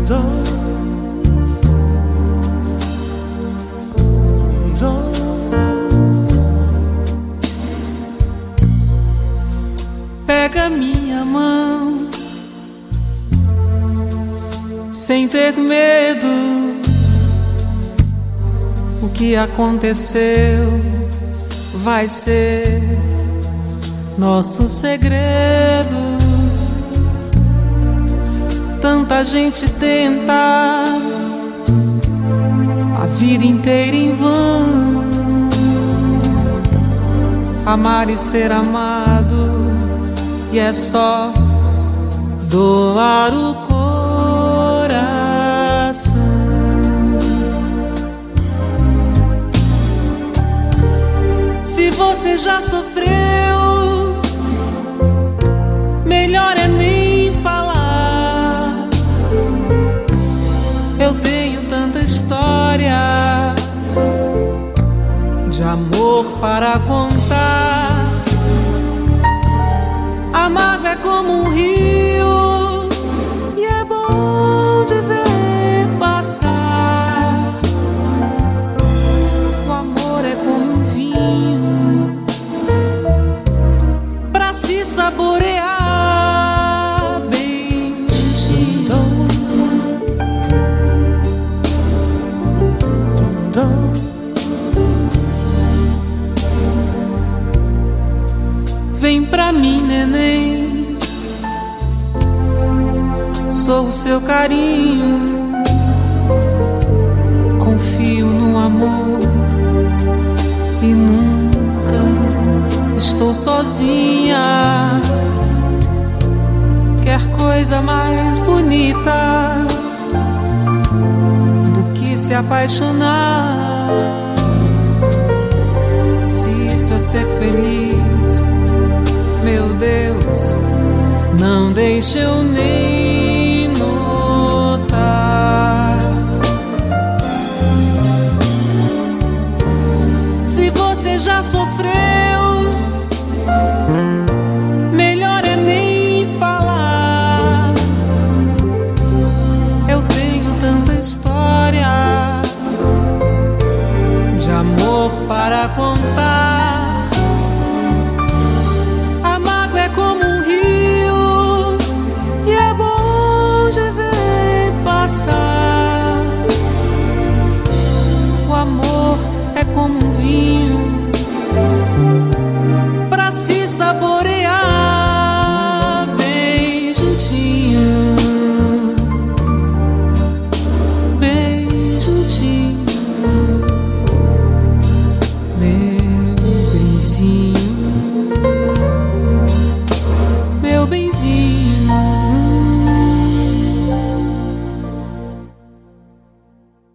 Pega minha mão, sem ter medo. O que aconteceu vai ser nosso segredo. Tanta gente tenta a vida inteira em vão amar e ser amado, e é só doar o coração. Se você já sofreu, melhor é nem falar. Eu tenho tanta história de amor para contar. A mágoa é como um rio e é bom de ver passar. O amor é como um vinho pra se saborear bem gentil. Vem pra mim, neném, sou o seu carinho. Confio no amor e nunca estou sozinha. Quer coisa mais bonita do que se apaixonar? Se isso é ser feliz, meu Deus, não deixe eu nem